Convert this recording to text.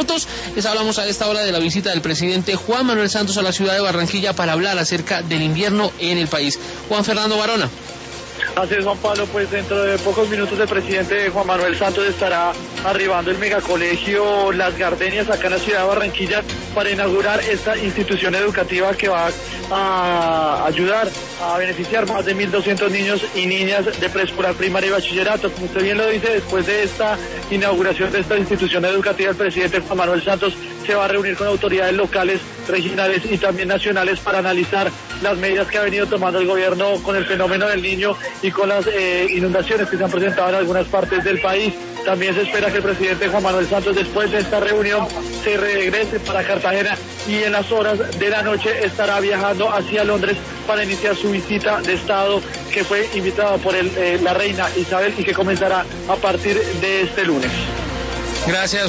minutos. Les hablamos a esta hora de la visita del presidente Juan Manuel Santos a la ciudad de Barranquilla para hablar acerca del invierno en el país. Juan Fernando Barona. Así es, Juan Pablo, pues dentro de pocos minutos el presidente Juan Manuel Santos estará arribando el megacolegio Las Gardenias acá en la ciudad de Barranquilla para inaugurar esta institución educativa que va a ayudar a beneficiar más de 1.200 niños y niñas de preescolar, primaria y bachillerato. Como usted bien lo dice, después de esta inauguración de esta institución educativa, el presidente Juan Manuel Santos se va a reunir con autoridades locales, regionales y también nacionales para analizar las medidas que ha venido tomando el gobierno con el fenómeno del Niño y con las inundaciones que se han presentado en algunas partes del país. También se espera que el presidente Juan Manuel Santos, después de esta reunión, se regrese para Cartagena y en las horas de la noche estará viajando hacia Londres para iniciar su visita de Estado, que fue invitada por la reina Isabel y que comenzará a partir de este lunes. Gracias.